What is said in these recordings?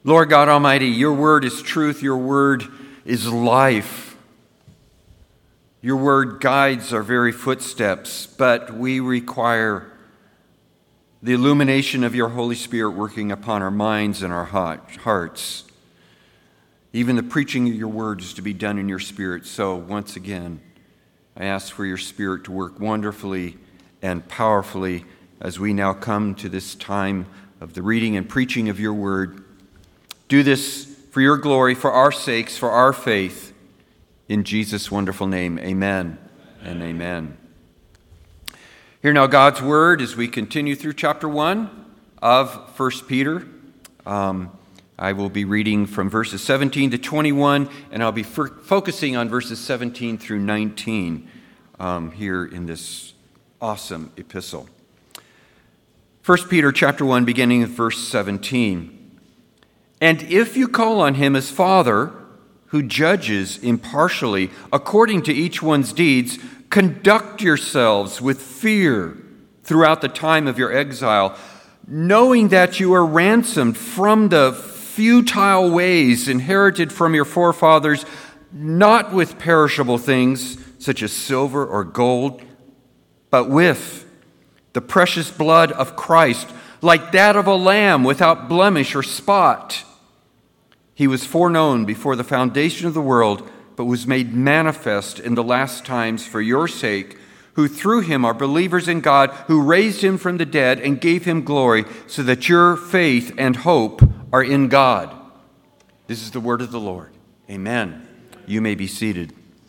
Lord God Almighty, your word is truth, your word is life. Your word guides our very footsteps, but we require the illumination of your Holy Spirit working upon our minds and our hearts. Even the preaching of your word is to be done in your Spirit. So once again, I ask for your Spirit to work wonderfully and powerfully as we now come to this time of the reading and preaching of your word. Do this for your glory, for our sakes, for our faith. In Jesus' wonderful name, amen and amen. Hear now God's word as we continue through chapter 1 of 1 Peter. I will be reading from verses 17 to 21, and I'll be focusing on verses 17 through 19 here in this awesome epistle. 1 Peter chapter 1, beginning with verse 17. And if you call on him as Father, who judges impartially according to each one's deeds, conduct yourselves with fear throughout the time of your exile, knowing that you are ransomed from the futile ways inherited from your forefathers, not with perishable things such as silver or gold, but with the precious blood of Christ, like that of a lamb without blemish or spot. He was foreknown before the foundation of the world, but was made manifest in the last times for your sake, who through him are believers in God, who raised him from the dead and gave him glory, so that your faith and hope are in God. This is the word of the Lord. Amen. You may be seated.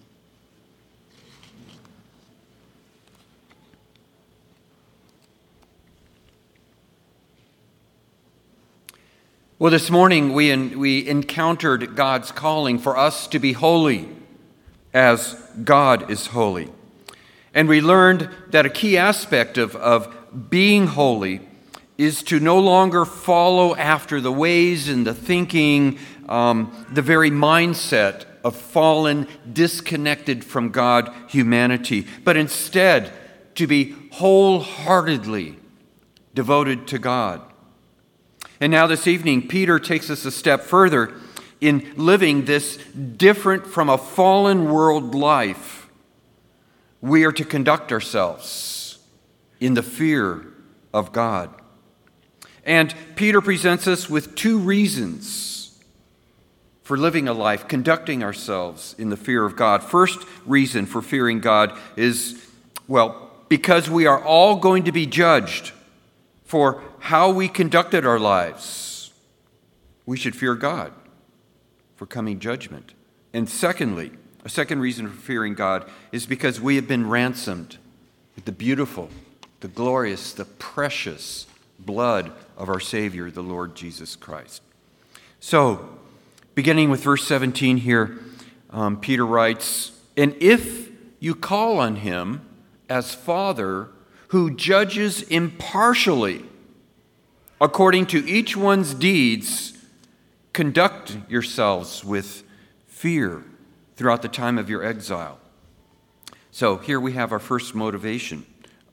Well, this morning we encountered God's calling for us to be holy as God is holy. And we learned that a key aspect of being holy is to no longer follow after the ways and the thinking, the very mindset of fallen, disconnected from God humanity, but instead to be wholeheartedly devoted to God. And now this evening, Peter takes us a step further in living this different from a fallen world life. We are to conduct ourselves in the fear of God. And Peter presents us with two reasons for living a life, conducting ourselves in the fear of God. First reason for fearing God is, because we are all going to be judged for how we conducted our lives. We should fear God for coming judgment. And secondly, a second reason for fearing God is because we have been ransomed with the beautiful, the glorious, the precious blood of our Savior, the Lord Jesus Christ. So, beginning with verse 17 here, Peter writes, and if you call on him as Father, who judges impartially according to each one's deeds, conduct yourselves with fear throughout the time of your exile. So here we have our first motivation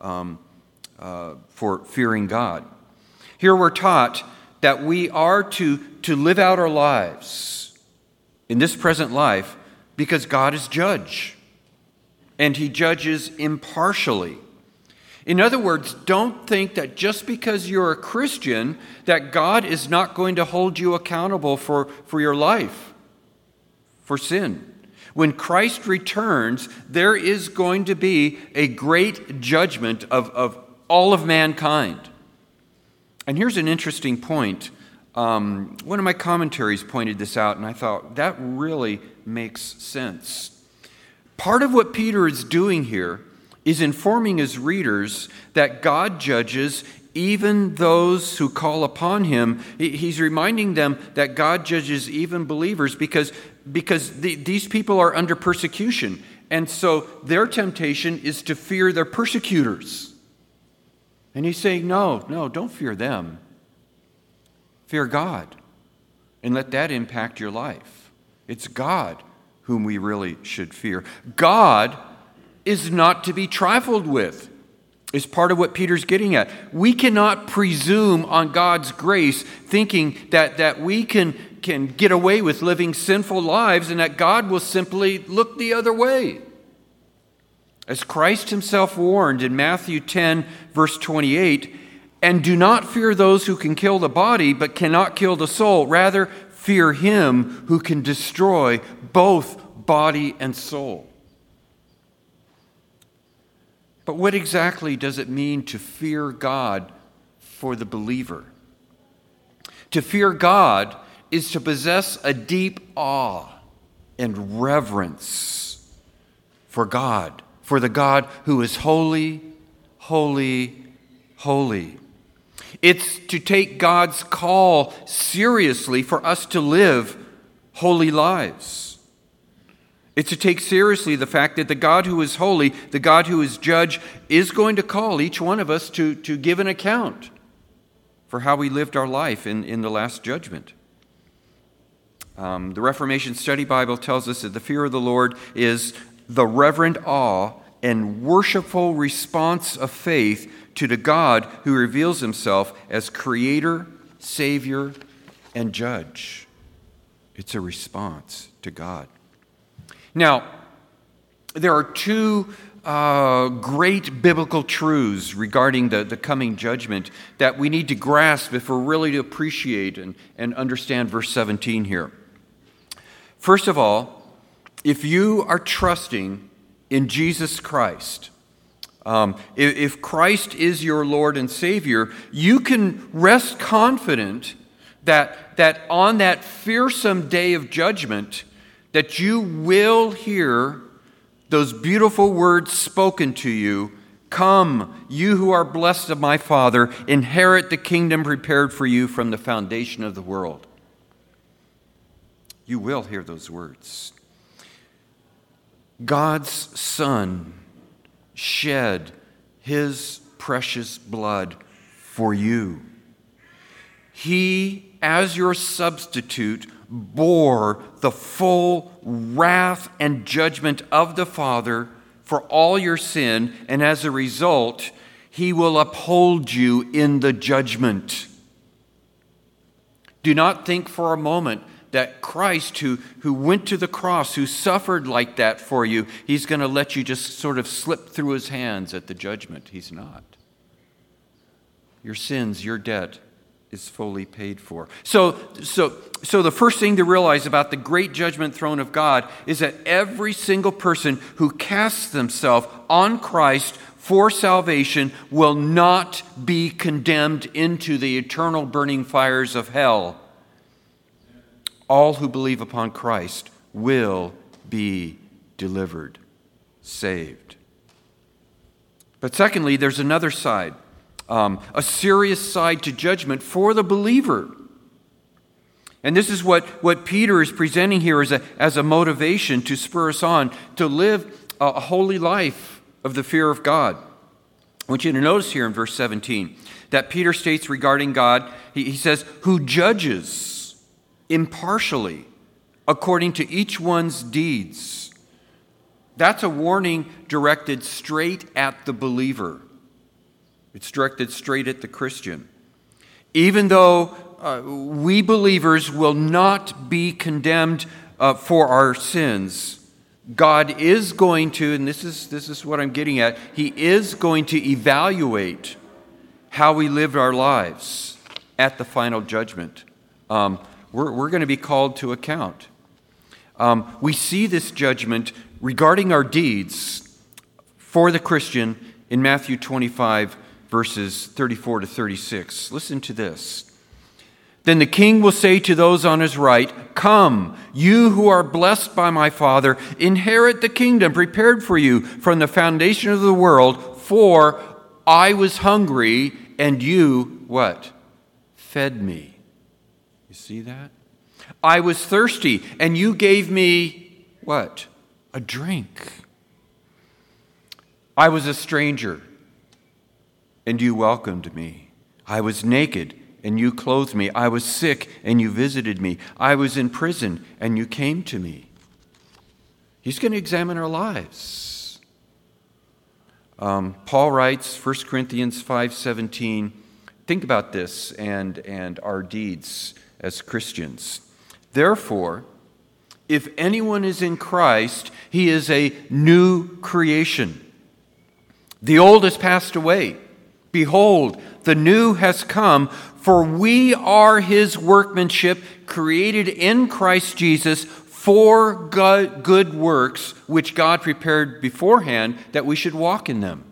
for fearing God. Here we're taught that we are to live out our lives in this present life because God is judge, and he judges impartially. In other words, don't think that just because you're a Christian that God is not going to hold you accountable for your life, for sin. When Christ returns, there is going to be a great judgment of all of mankind. And here's an interesting point. One of my commentaries pointed this out, and I thought that really makes sense. Part of what Peter is doing here is informing his readers that God judges even those who call upon him. He's reminding them that God judges even believers because these people are under persecution. And so their temptation is to fear their persecutors. And he's saying, no, don't fear them. Fear God. And let that impact your life. It's God whom we really should fear. God is not to be trifled with. is part of what Peter's getting at. We cannot presume on God's grace thinking that we can get away with living sinful lives and that God will simply look the other way. As Christ himself warned in Matthew 10, verse 28, "And do not fear those who can kill the body, but cannot kill the soul. Rather, fear him who can destroy both body and soul." But what exactly does it mean to fear God for the believer? To fear God is to possess a deep awe and reverence for God, for the God who is holy, holy, holy. It's to take God's call seriously for us to live holy lives. It's to take seriously the fact that the God who is holy, the God who is judge, is going to call each one of us to give an account for how we lived our life in the last judgment. The Reformation Study Bible tells us that the fear of the Lord is the reverent awe and worshipful response of faith to the God who reveals himself as Creator, Savior, and Judge. It's a response to God. Now, there are two great biblical truths regarding the coming judgment that we need to grasp if we're really to appreciate and understand verse 17 here. First of all, if you are trusting in Jesus Christ, if Christ is your Lord and Savior, you can rest confident that on that fearsome day of judgment, that you will hear those beautiful words spoken to you, "Come, you who are blessed of my Father, inherit the kingdom prepared for you from the foundation of the world." You will hear those words. God's Son shed his precious blood for you. He, as your substitute, bore the full wrath and judgment of the Father for all your sin, and as a result, he will uphold you in the judgment. Do not think for a moment that Christ, who went to the cross, who suffered like that for you, he's going to let you just sort of slip through his hands at the judgment. He's not. Your sins, your debt is fully paid for. So the first thing to realize about the great judgment throne of God is that every single person who casts themselves on Christ for salvation will not be condemned into the eternal burning fires of hell. All who believe upon Christ will be delivered, saved. But secondly, there's another side. A serious side to judgment for the believer. And this is what Peter is presenting here as a motivation to spur us on to live a holy life of the fear of God. I want you to notice here in verse 17 that Peter states regarding God, he says, "who judges impartially according to each one's deeds." That's a warning directed straight at the believer. It's directed straight at the Christian. Even though we believers will not be condemned for our sins, God is going to, and this is what I'm getting at, he is going to evaluate how we lived our lives at the final judgment. We're going to be called to account. We see this judgment regarding our deeds for the Christian in Matthew 25, verses 34 to 36. Listen to this. "Then the king will say to those on his right, 'Come, you who are blessed by my Father, inherit the kingdom prepared for you from the foundation of the world, for I was hungry, and you,' what? 'Fed me.'" You see that? "I was thirsty, and you gave me," what? "A drink. I was a stranger, and you welcomed me. I was naked, and you clothed me. I was sick, and you visited me. I was in prison, and you came to me." He's going to examine our lives. Paul writes, 1 Corinthians 5:17, think about this and our deeds as Christians. Therefore, if anyone is in Christ, he is a new creation. The old has passed away. Behold, the new has come, for we are his workmanship, created in Christ Jesus for good works, which God prepared beforehand that we should walk in them.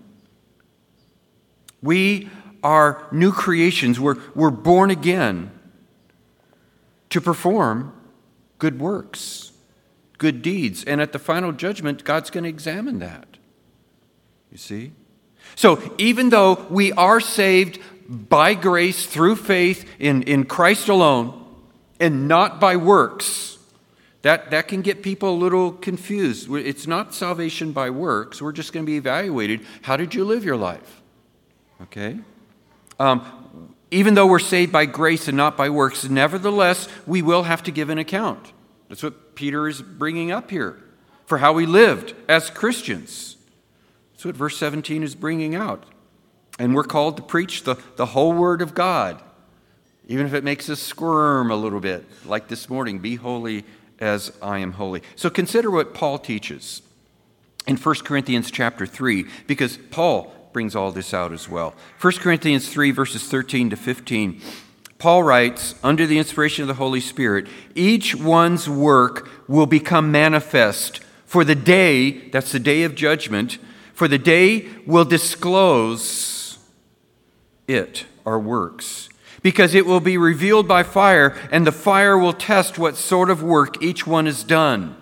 We are new creations. We're born again to perform good works, good deeds. And at the final judgment, God's going to examine that. You see? So even though we are saved by grace through faith in Christ alone and not by works, that can get people a little confused. It's not salvation by works. We're just going to be evaluated. How did you live your life? Okay? Even though we're saved by grace and not by works, nevertheless, we will have to give an account. That's what Peter is bringing up here, for how we lived as Christians. That's what verse 17 is bringing out. And we're called to preach the whole Word of God, even if it makes us squirm a little bit, like this morning, be holy as I am holy. So consider what Paul teaches in 1 Corinthians chapter 3, because Paul brings all this out as well. 1 Corinthians 3, verses 13 to 15, Paul writes, under the inspiration of the Holy Spirit, each one's work will become manifest, for the day, that's the day of judgment, for the day will disclose it, our works, because it will be revealed by fire, and the fire will test what sort of work each one has done.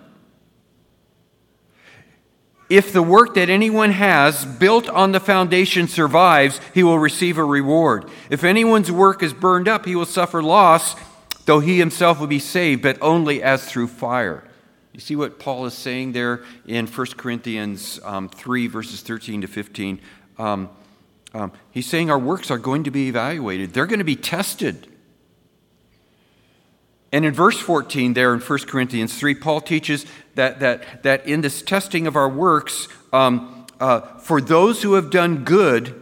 If the work that anyone has built on the foundation survives, he will receive a reward. If anyone's work is burned up, he will suffer loss, though he himself will be saved, but only as through fire. You see what Paul is saying there in 1 Corinthians 3, verses 13 to 15. He's saying our works are going to be evaluated. They're going to be tested. And in verse 14 there in 1 Corinthians 3, Paul teaches that in this testing of our works, for those who have done good,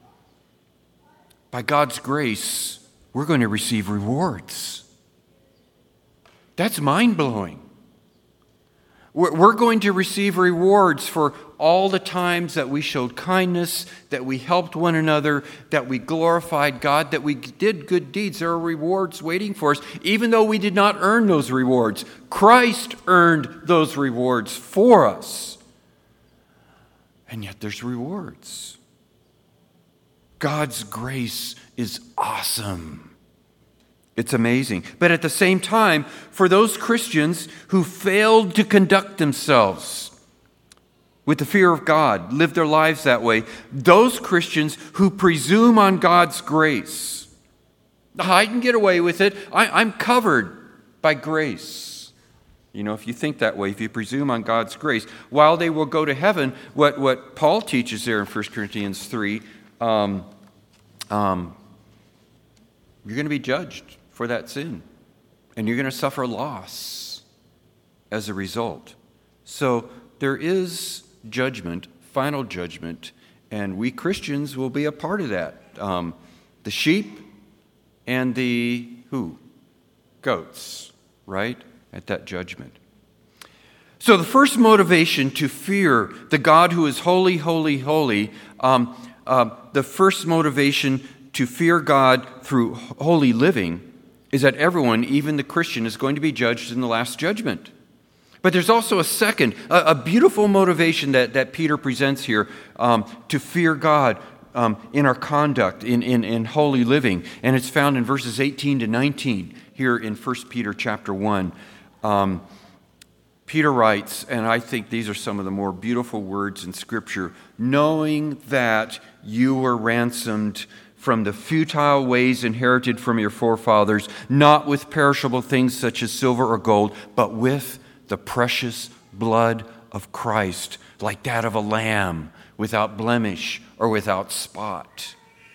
by God's grace, we're going to receive rewards. That's mind-blowing. We're going to receive rewards for all the times that we showed kindness, that we helped one another, that we glorified God, that we did good deeds. There are rewards waiting for us, even though we did not earn those rewards. Christ earned those rewards for us. And yet there's rewards. God's grace is awesome. It's amazing. But at the same time, for those Christians who failed to conduct themselves with the fear of God, live their lives that way, those Christians who presume on God's grace, I can get away with it. I'm covered by grace. You know, if you think that way, if you presume on God's grace, while they will go to heaven, what Paul teaches there in 1 Corinthians 3, you're going to be judged for that sin, and you're going to suffer loss as a result. So there is judgment, final judgment, and we Christians will be a part of that. The sheep and the goats, right? At that judgment. So the first motivation to fear the God who is holy, holy, holy, the first motivation to fear God through holy living is that everyone, even the Christian, is going to be judged in the last judgment. But there's also a second, a beautiful motivation that Peter presents here to fear God in our conduct, in holy living. And it's found in verses 18 to 19 here in 1 Peter chapter 1. Peter writes, and I think these are some of the more beautiful words in Scripture, knowing that you were ransomed from the futile ways inherited from your forefathers, not with perishable things such as silver or gold, but with the precious blood of Christ, like that of a lamb, without blemish or without spot.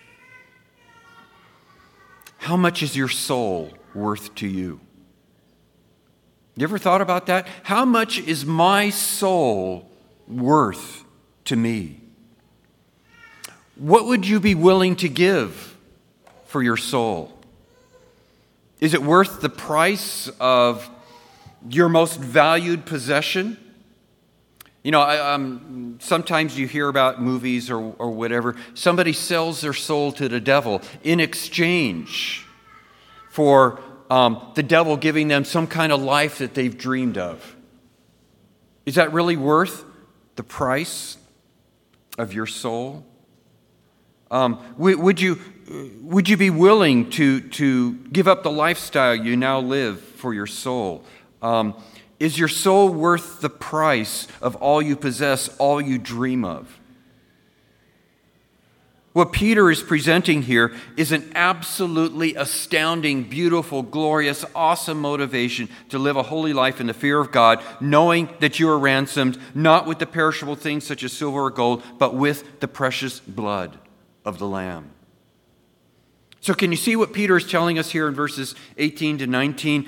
How much is your soul worth to you? You ever thought about that? How much is my soul worth to me? What would you be willing to give for your soul? Is it worth the price of your most valued possession? You know, sometimes you hear about movies or whatever. Somebody sells their soul to the devil in exchange for the devil giving them some kind of life that they've dreamed of. Is that really worth the price of your soul? Would you be willing to give up the lifestyle you now live for your soul? Is your soul worth the price of all you possess, all you dream of? What Peter is presenting here is an absolutely astounding, beautiful, glorious, awesome motivation to live a holy life in the fear of God, knowing that you are ransomed, not with the perishable things such as silver or gold, but with the precious blood of the Lamb. So can you see what Peter is telling us here in verses 18 to 19?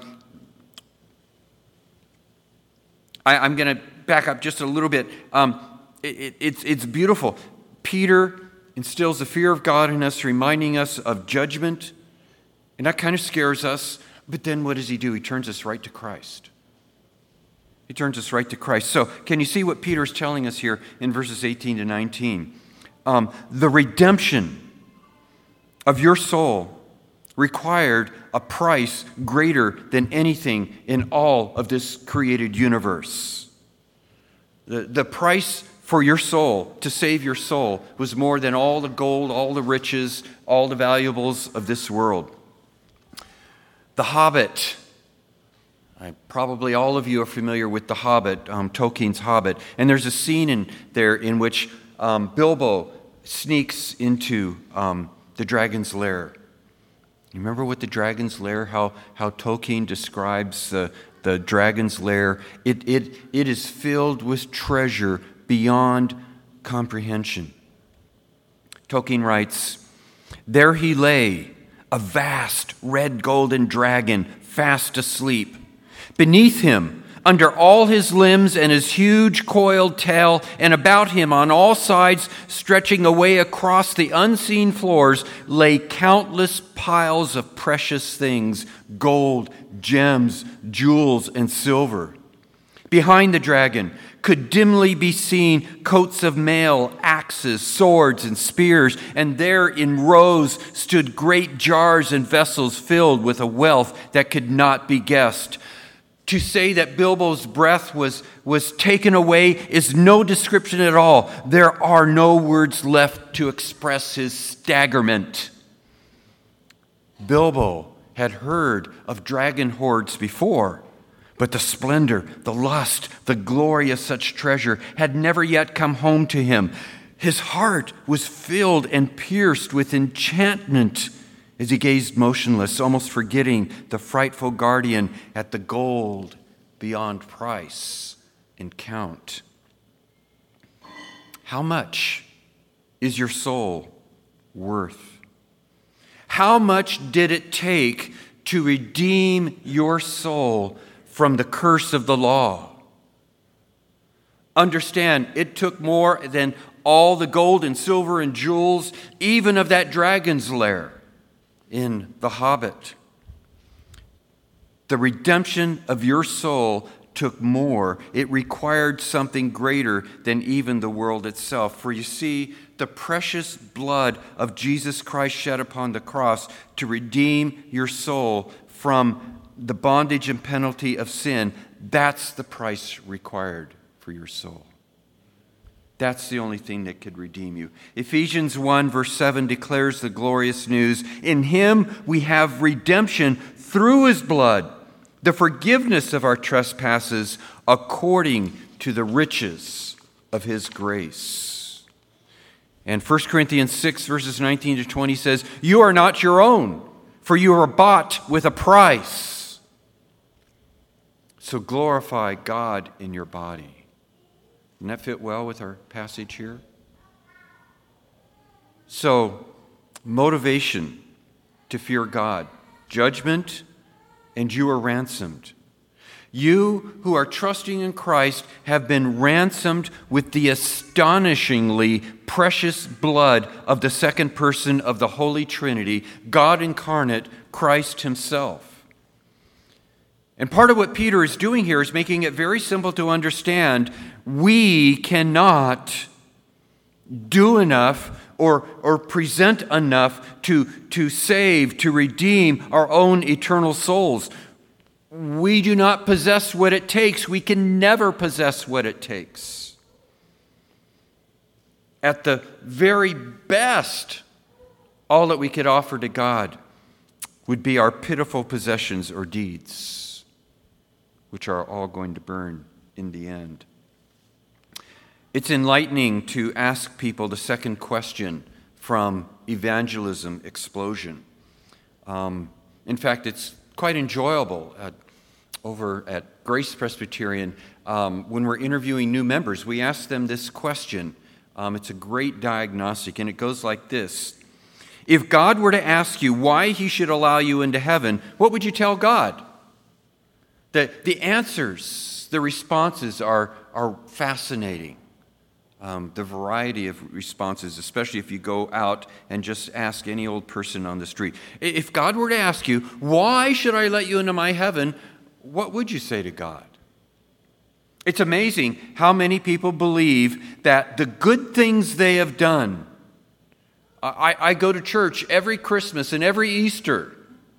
I'm going to back up just a little bit. It's beautiful. Peter instills the fear of God in us, reminding us of judgment. And that kind of scares us. But then what does he do? He turns us right to Christ. He turns us right to Christ. So can you see what Peter is telling us here in verses 18 to 19? The redemption of your soul required a price greater than anything in all of this created universe. The price for your soul, to save your soul, was more than all the gold, all the riches, all the valuables of this world. The Hobbit. Probably all of you are familiar with The Hobbit, Tolkien's Hobbit. And there's a scene in there in which Bilbo sneaks into the dragon's lair. You remember what the dragon's lair, how Tolkien describes the dragon's lair? It is filled with treasure beyond comprehension. Tolkien writes, "There he lay, a vast red golden dragon, fast asleep. Beneath him, under all his limbs and his huge coiled tail, and about him on all sides, stretching away across the unseen floors, lay countless piles of precious things, gold, gems, jewels, and silver. Behind the dragon could dimly be seen coats of mail, axes, swords, and spears, and there in rows stood great jars and vessels filled with a wealth that could not be guessed." To say that Bilbo's breath was taken away is no description at all. There are no words left to express his staggerment. Bilbo had heard of dragon hoards before, but the splendor, the lust, the glory of such treasure had never yet come home to him. His heart was filled and pierced with enchantment as he gazed motionless, almost forgetting the frightful guardian at the gold beyond price and count. How much is your soul worth? How much did it take to redeem your soul from the curse of the law? Understand, it took more than all the gold and silver and jewels, even of that dragon's lair in The Hobbit. The redemption of your soul took more. It required something greater than even the world itself. For you see, the precious blood of Jesus Christ shed upon the cross to redeem your soul from the bondage and penalty of sin, that's the price required for your soul. That's the only thing that could redeem you. Ephesians 1 verse 7 declares the glorious news. In him we have redemption through his blood, the forgiveness of our trespasses according to the riches of his grace. And 1 Corinthians 6 verses 19 to 20 says, "You are not your own, for you are bought with a price. So glorify God in your body." Doesn't that fit well with our passage here? So, motivation to fear God, judgment, and you are ransomed. You who are trusting in Christ have been ransomed with the astonishingly precious blood of the second person of the Holy Trinity, God incarnate, Christ himself. And part of what Peter is doing here is making it very simple to understand. We cannot do enough or present enough to save, to redeem our own eternal souls. We do not possess what it takes. We can never possess what it takes. At the very best, all that we could offer to God would be our pitiful possessions or deeds, which are all going to burn in the end. It's enlightening to ask people the second question from evangelism explosion. In fact, it's quite enjoyable over at Grace Presbyterian. When we're interviewing new members, we ask them this question. It's a great diagnostic, and it goes like this. If God were to ask you why he should allow you into heaven, what would you tell God? The answers, the responses are fascinating. The variety of responses, especially if you go out and just ask any old person on the street. If God were to ask you, why should I let you into my heaven, what would you say to God? It's amazing how many people believe that the good things they have done. I go to church every Christmas and every Easter.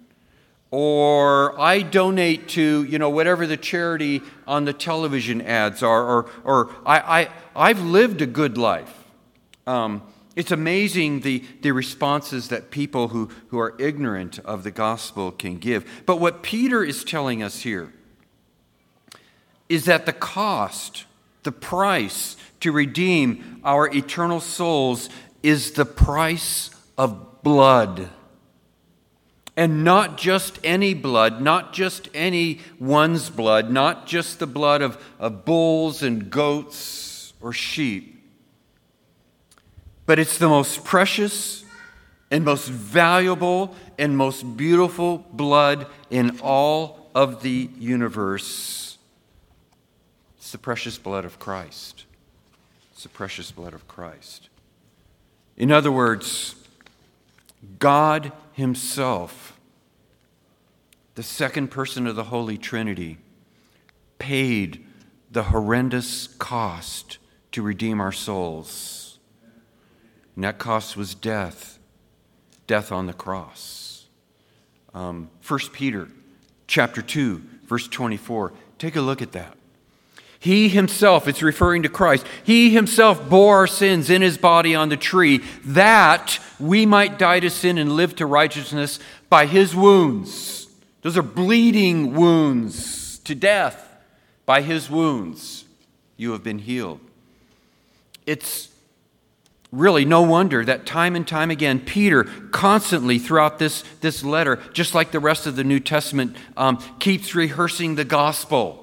Or I donate to, whatever the charity on the television ads are, or I've lived a good life. It's amazing the responses that people who are ignorant of the gospel can give. But what Peter is telling us here is that the cost, the price to redeem our eternal souls is the price of blood. And not just any blood, not just anyone's blood, not just the blood of bulls and goats or sheep. But it's the most precious and most valuable and most beautiful blood in all of the universe. It's the precious blood of Christ. It's the precious blood of Christ. In other words, God himself, the second person of the Holy Trinity, paid the horrendous cost to redeem our souls. And that cost was death on the cross. 1 Peter chapter 2, verse 24. Take a look at that. He himself, it's referring to Christ, he himself bore our sins in his body on the tree, that we might die to sin and live to righteousness. By his wounds. Those are bleeding wounds to death. By his wounds, you have been healed. It's really no wonder that time and time again, Peter constantly throughout this letter, just like the rest of the New Testament, keeps rehearsing the gospel.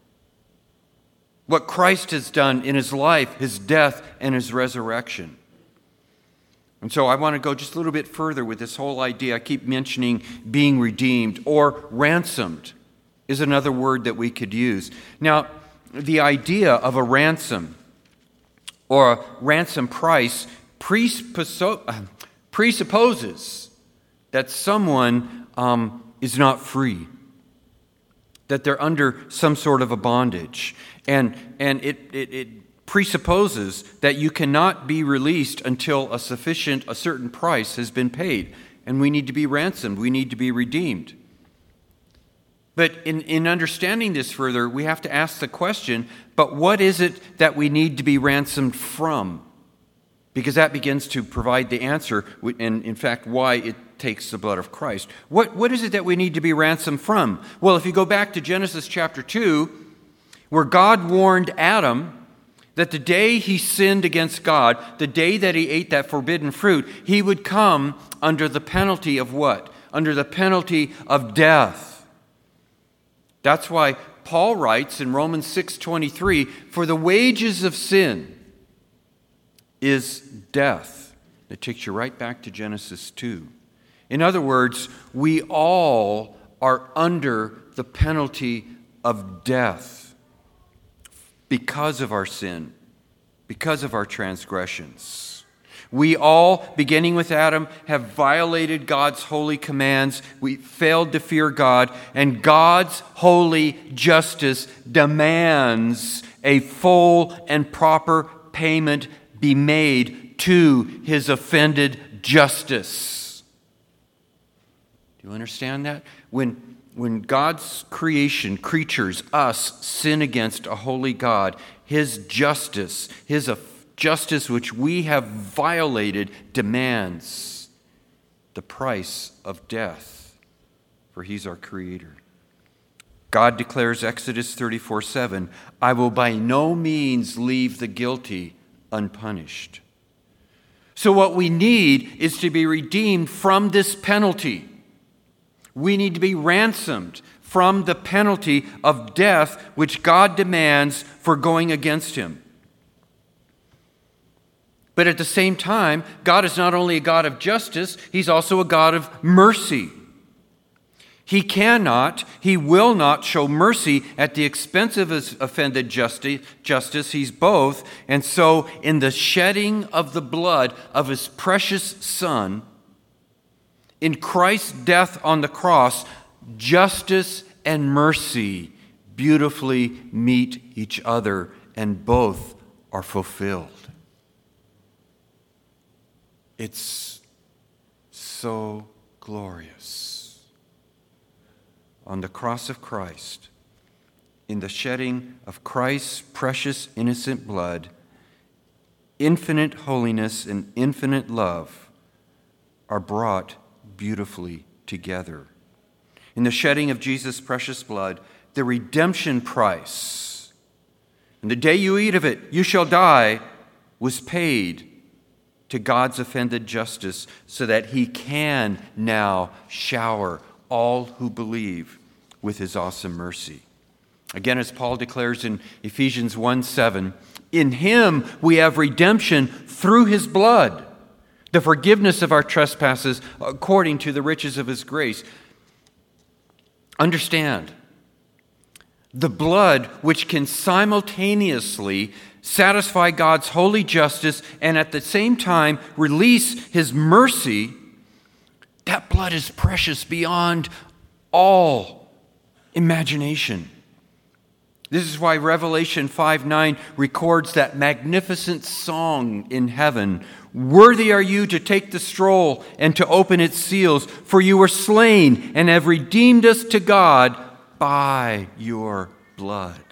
What Christ has done in his life, his death, and his resurrection. And so I want to go just a little bit further with this whole idea. I keep mentioning being redeemed or ransomed is another word that we could use. Now, the idea of a ransom or a ransom price presupposes that someone is not free, that they're under some sort of a bondage. And it presupposes that you cannot be released until a certain price has been paid. And we need to be ransomed. We need to be redeemed. But in understanding this further, we have to ask the question, but what is it that we need to be ransomed from? Because that begins to provide the answer, and in fact, why it takes the blood of Christ. What is it that we need to be ransomed from? Well, if you go back to Genesis chapter 2, where God warned Adam that the day he sinned against God, the day that he ate that forbidden fruit, he would come under the penalty of what? Under the penalty of death. That's why Paul writes in Romans 6:23, for the wages of sin is death. It takes you right back to Genesis 2. In other words, we all are under the penalty of death because of our sin, because of our transgressions. We all, beginning with Adam, have violated God's holy commands. We failed to fear God, and God's holy justice demands a full and proper payment be made to his offended justice. Do you understand that? When God's creatures, us, sin against a holy God, his justice which we have violated, demands the price of death, for he's our creator. God declares, Exodus 34:7, I will by no means leave the guilty unpunished. So what we need is to be redeemed from this penalty. We need to be ransomed from the penalty of death which God demands for going against him. But at the same time, God is not only a God of justice, he's also a God of mercy. He will not show mercy at the expense of his offended justice. He's both. And so in the shedding of the blood of his precious Son, in Christ's death on the cross, justice and mercy beautifully meet each other, and both are fulfilled. It's so glorious. On the cross of Christ, in the shedding of Christ's precious innocent blood, infinite holiness and infinite love are brought beautifully together. In the shedding of Jesus' precious blood, the redemption price, and the day you eat of it, you shall die, was paid to God's offended justice so that he can now shower all who believe with his awesome mercy. Again, as Paul declares in Ephesians 1:7, in him we have redemption through his blood, the forgiveness of our trespasses according to the riches of his grace. Understand, the blood which can simultaneously satisfy God's holy justice and at the same time release his mercy, that blood is precious beyond all imagination. This is why Revelation 5:9 records that magnificent song in heaven. Worthy are you to take the scroll and to open its seals, for you were slain and have redeemed us to God by your blood.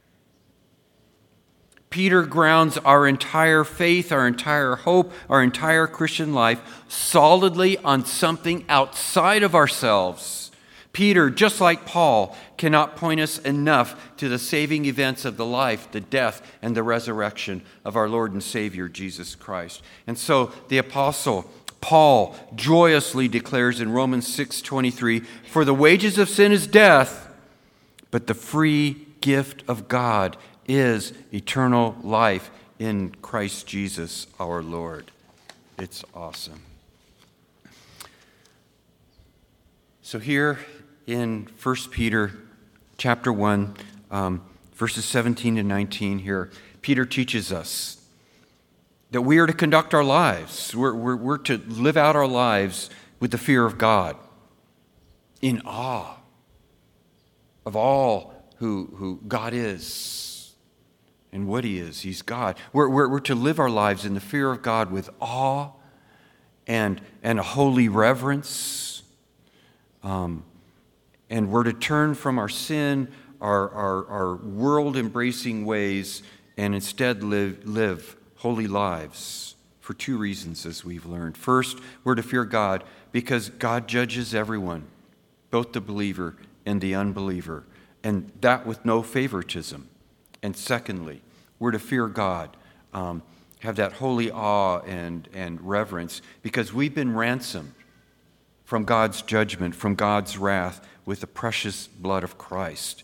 Peter grounds our entire faith, our entire hope, our entire Christian life solidly on something outside of ourselves. Peter, just like Paul, cannot point us enough to the saving events of the life, the death, and the resurrection of our Lord and Savior, Jesus Christ. And so the apostle Paul joyously declares in Romans 6:23, for the wages of sin is death, but the free gift of God is eternal life in Christ Jesus our Lord. It's awesome. So here in 1 Peter chapter 1, verses 17 to 19 here, Peter teaches us that we are to conduct our lives. We're to live out our lives with the fear of God, in awe of all who God is and what he is. He's God. We're to live our lives in the fear of God with awe and a holy reverence. And we're to turn from our sin, our world-embracing ways, and instead live holy lives for two reasons, as we've learned. First, we're to fear God because God judges everyone, both the believer and the unbeliever, and that with no favoritism. And secondly, we're to fear God, have that holy awe and reverence, because we've been ransomed from God's judgment, from God's wrath, with the precious blood of Christ.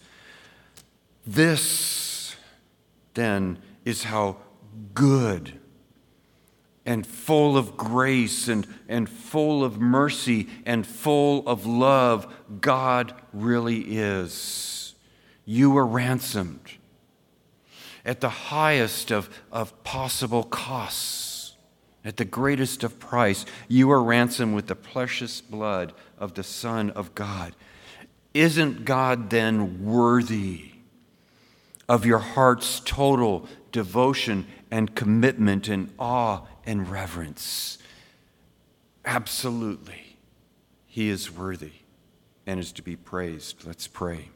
This, then, is how good and full of grace and full of mercy and full of love God really is. You were ransomed at the highest of possible costs, at the greatest of price. You were ransomed with the precious blood of the Son of God. Isn't God then worthy of your heart's total devotion and commitment and awe and reverence? Absolutely. He is worthy and is to be praised. Let's pray.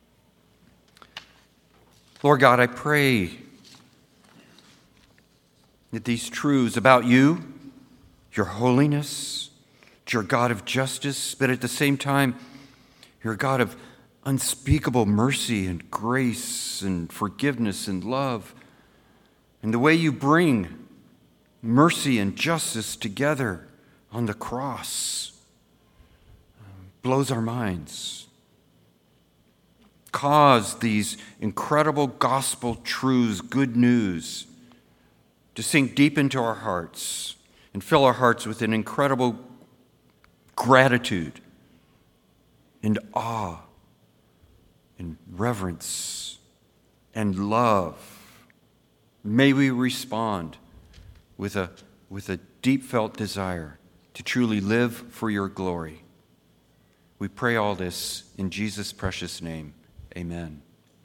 Lord God, I pray that these truths about you, your holiness, you're a God of justice, but at the same time, you're a God of unspeakable mercy and grace and forgiveness and love. And the way you bring mercy and justice together on the cross blows our minds. Cause these incredible gospel truths, good news, to sink deep into our hearts and fill our hearts with an incredible gratitude and awe and reverence and love. May we respond with a deep felt desire to truly live for your glory. We pray all this in Jesus' precious name. Amen.